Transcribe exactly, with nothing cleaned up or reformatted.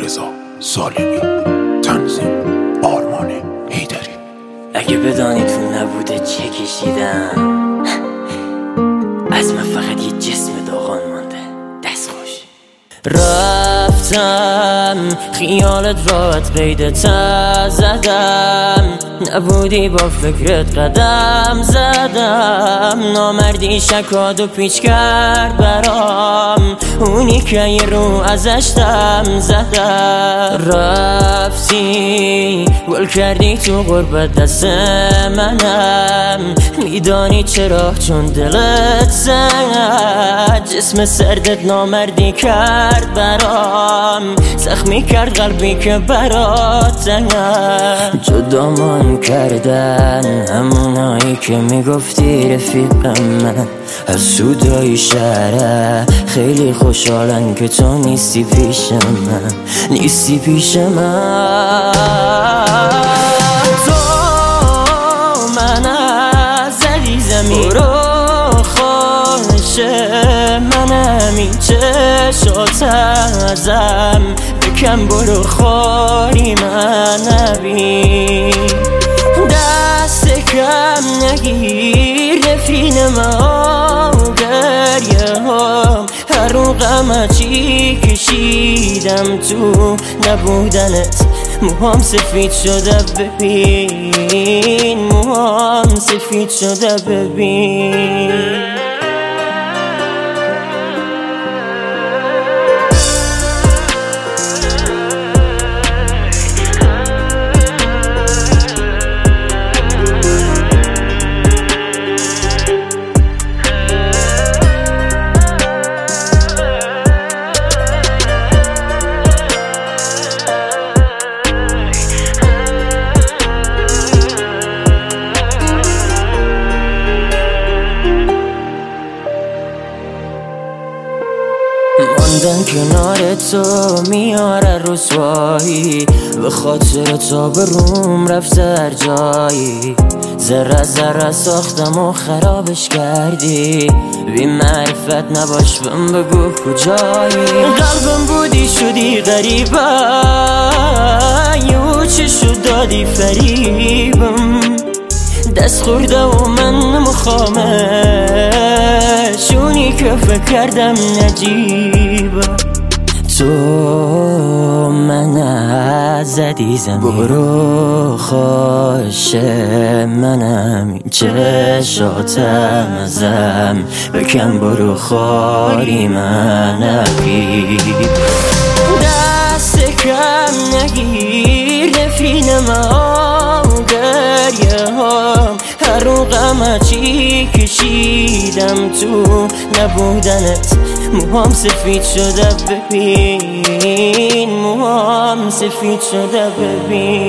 رضا سالمی، تنظیم آرمان حیدری. اگه بدانی تو نبوده چه کشیدم، از من فقط یه جسم داغان مانده. دست خوش رفتم خیالت راحت قیدت زدم، نبودی با فکرت قدم زدم. نامردی شکاد و پیچ کرد برام، اونی که یه رو ازش دم زدم. رفتی گل کردی تو غربت دست منم، میدانی چرا؟ چون دلت زد. جسم سردت نامردی کرد برام، زخمی کرد قلبی که برات زنم. جدامان کردن همونایی که میگفتی رفیقم من، از سودای شهره خیلی خوشحالن که تو نیستی پیش من، نیستی پیش من. تو من از عزیزمی رو خواهش منم، این چشات ازم بکن برو خاری من نبین. دست کم نگیر رفرین ما گریه هم، هر رو غم چی کشیدم تو نبودنت. موهام سفید شده ببین، موهام سفید شده ببین. ماندن کنار تو میاره رسوایی، به خاطر تا به روم رفت هر جایی. ذره ذره ساختم و خرابش کردی، بی معرفت نباش بهم بگو کجایی. قلبم بودی شدی غریبه، یو چه شد دادی فریبم. دست خورده و من مخامش، اونی که فکر کردم نجیبه. تو من از عزیزمی برو خوش منم، این چشاتم ازم بکن برو خاری من نبید. دست کم نگیر رفرین ما گریه هم، هر رو غم چی کشیدم تو نبودنت. موهام سفید شده ببین، موهام سفید شده ببین.